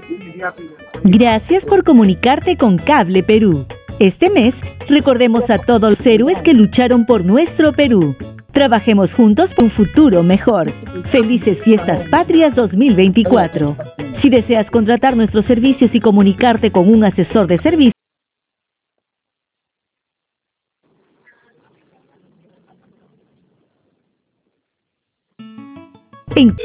Gracias por comunicarte con Cable Perú. Este mes, recordemos a todos los héroes que lucharon por nuestro Perú. Trabajemos juntos por un futuro mejor. Felices Fiestas Patrias 2024. Si deseas contratar nuestros servicios y comunicarte con un asesor de servicio, en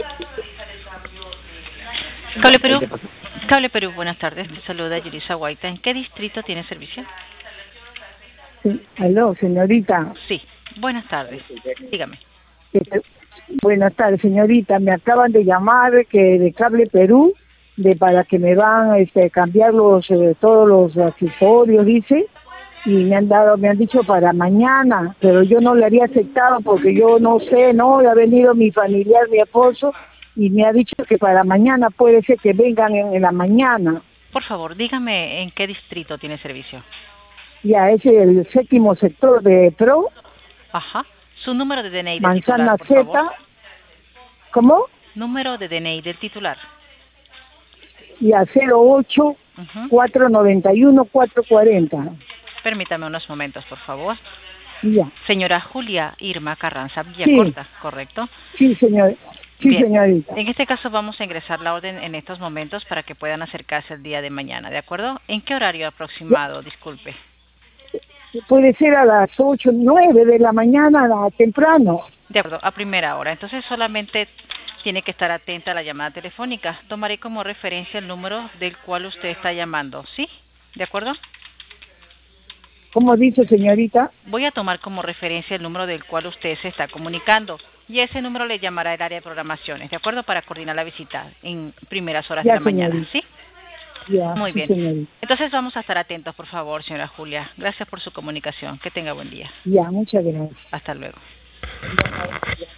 Cable Perú, buenas tardes. Te saluda Yurisa Guaita. ¿En qué distrito tiene servicio? Sí, aló, señorita. Sí, buenas tardes. Dígame. Buenas tardes, señorita. Me acaban de llamar que de Cable Perú, para que me van a cambiar todos los accesorios, dice, y me han dicho para mañana, pero yo no le había aceptado porque yo no sé, no, ha venido mi familiar, mi esposo, y me ha dicho que para mañana puede ser que vengan en la mañana. Por favor, dígame en qué distrito tiene servicio. Ya, es el 7º sector de Pro. Ajá. Su número de DNI del Manzana titular, por Z. favor. ¿Cómo? Número de DNI del titular. Ya, 08 491 440. Permítame unos momentos, por favor. Ya. Señora Julia Irma Carranza Villacorta, sí. ¿Correcto? Sí, señor. Sí, bien, señorita. En este caso vamos a ingresar la orden en estos momentos para que puedan acercarse el día de mañana, ¿de acuerdo? ¿En qué horario aproximado? Disculpe. Puede ser a las 8, 9 de la mañana, temprano. De acuerdo, a primera hora. Entonces solamente tiene que estar atenta a la llamada telefónica. Tomaré como referencia el número del cual usted está llamando, ¿sí? ¿De acuerdo? ¿Cómo dice, señorita? Voy a tomar como referencia el número del cual usted se está comunicando y ese número le llamará el área de programaciones, ¿de acuerdo? Para coordinar la visita en primeras horas de la mañana, ¿sí? Ya, muy sí, bien. Señorita. Entonces vamos a estar atentos, por favor, señora Julia. Gracias por su comunicación. Que tenga buen día. Ya, muchas gracias. Hasta luego.